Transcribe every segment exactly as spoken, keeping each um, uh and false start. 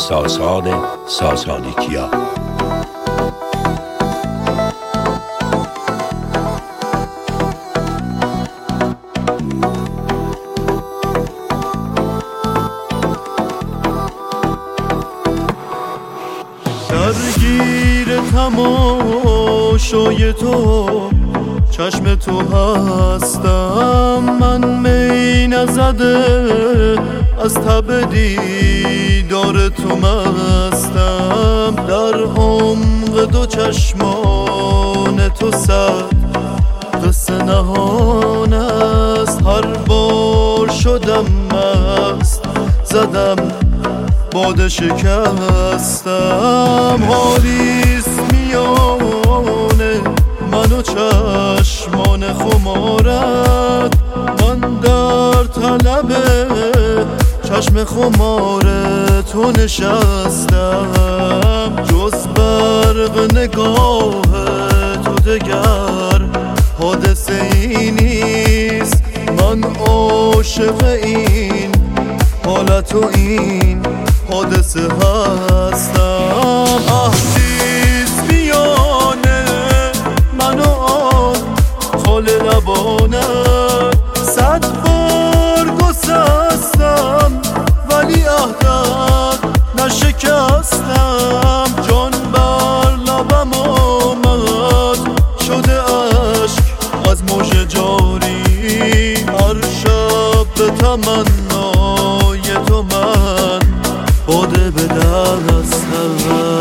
احساسات ساسانیکیا. درگیر تماشای تو چشم تو هستم، من می نزده از تب دیدار تو مستم. در عمق دو چشمان تو صد قصه نهان است، هر بار شدم مست زدم باده شکستم. حالیست میانه من و چشمان خمارت، من در طلب چشم خمار تو نشستم. جز برق نگاه تو دگر حادثه ای نیست، من عاشق این حالت و این حادثه هستم. عهدیست میانه من و آن خال لبانت، صد بار گسستم ولی عهدت نشکستم. جان بر لبم آمد شده اشک از موج جاری، هر شب به تمنای تو من باده به دستم.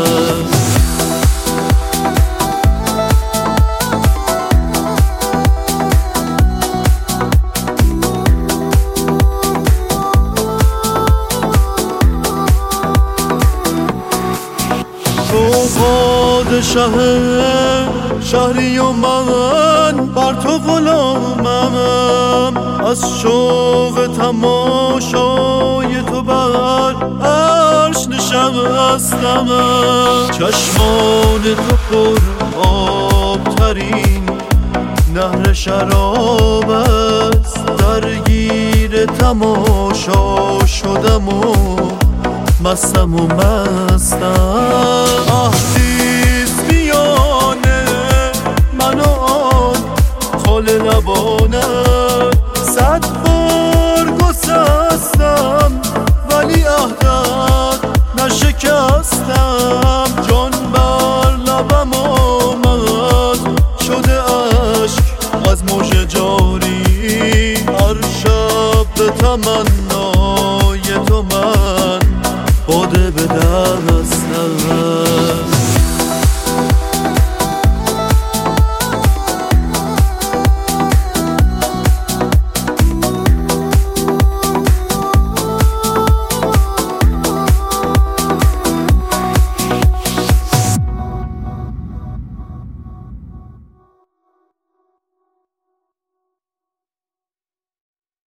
تو پادشه شهری و من بر تو غلامم، از شوق تماشای تو بر عرش نشستم. چشمان تو پر آب ترین نهر شراب است، درگیر تماشا شدم و مستم و مستم. عهدیست میانه من و آن خال لبانت، صد بار گسستم ولی عهدت نشکستم. جان بر لبم آمد شده اشک از موج جاری، هر شب به تمنا